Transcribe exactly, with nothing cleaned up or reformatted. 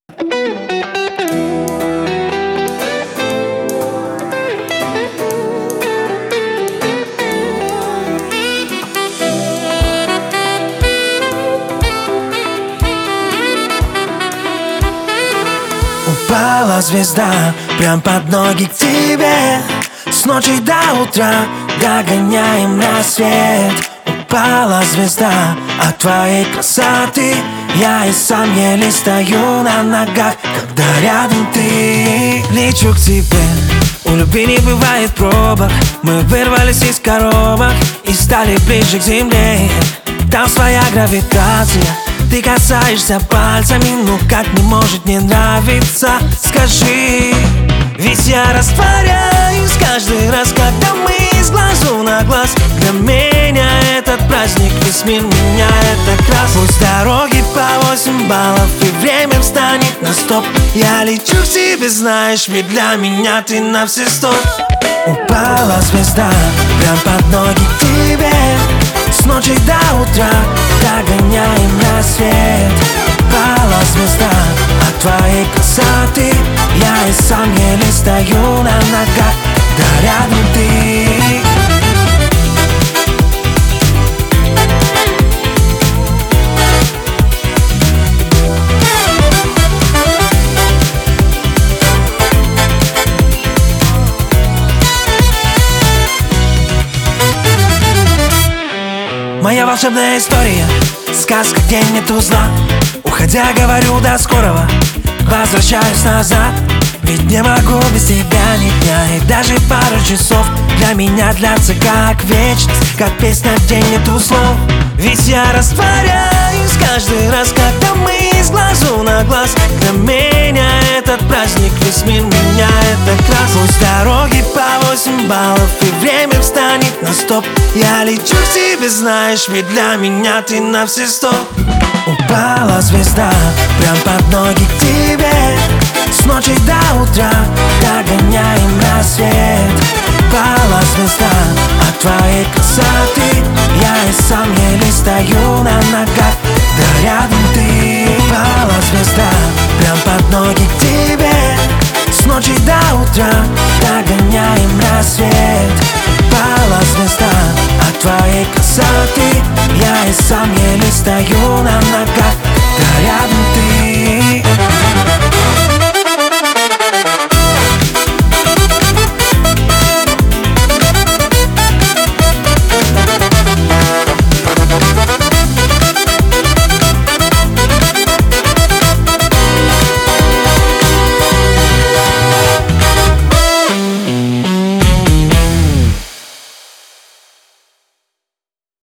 Упала звезда прям под ноги к тебе. С ночи до утра догоняем рассвет. Упала звезда от твоей красоты. Я и сам еле стою на ногах, когда рядом ты. Лечу к тебе, у любви не бывает пробок. Мы вырвались из коробок и стали ближе к земле. Там своя гравитация. Ты касаешься пальцами, ну как не может не нравиться? Скажи, ведь я растворяюсь каждый раз, когда мы из глазу на глаз. Для меня этот праздник, весь мир меняет окрас. Пусть дороги по восемь баллов и время встанет на стоп. Я лечу к тебе, знаешь, ведь для меня ты на все сто. Упала звезда прям под ноги к тебе. С ночи до утра догоняем рассвет. Упала звезда от твоей красоты. Я и сам еле стою на ногах, когда рядом ты. Моя волшебная история, сказка, где нету зла. Уходя, говорю до скорого, возвращаюсь назад. Ведь не могу без тебя ни дня, и даже пару часов для меня длятся как вечность, как песня, где нету слов. Ведь я растворяюсь каждый раз, когда мы из глазу на глаз. Для меня этот праздник, весь мир меняет окрас. Пусть дороги по восемь баллов и время встанет на стоп. Я лечу к тебе, знаешь, ведь для меня ты на все сто. Упала звезда прям под ноги к тебе. С ночи до утра догоняем рассвет. Упала звезда от твоей красоты. Я и сам еле стою на ногах,